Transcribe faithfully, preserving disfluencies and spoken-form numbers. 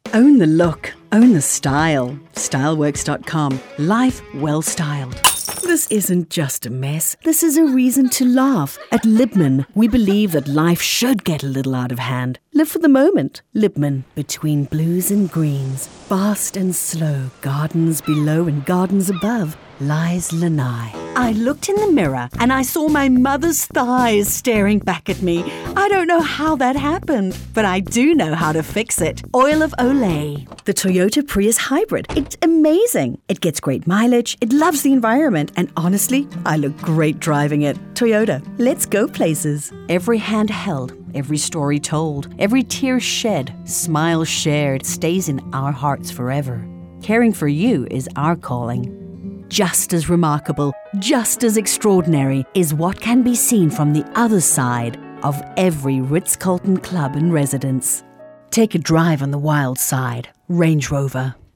Own the look. Own the style. Styleworks dot com. Life well styled. This isn't just a mess. This is a reason to laugh. At Libman, we believe that life should get a little out of hand. Live for the moment. Libman. Between blues and greens, fast and slow, gardens below and gardens above, lies Lanai. I looked in the mirror and I saw my mother's thighs staring back at me. I don't know how that happened, but I do know how to fix it. Oil of Olay. The Toyota Prius Hybrid. It's amazing. It gets great mileage, it loves the environment, and honestly, I look great driving it. Toyota, let's go places. Every hand held, every story told, every tear shed, smile shared stays in our hearts forever. Caring for you is our calling. Just as remarkable, just as extraordinary is what can be seen from the other side of every Ritz-Carlton club and residence. Take a drive on the wild side. Range Rover.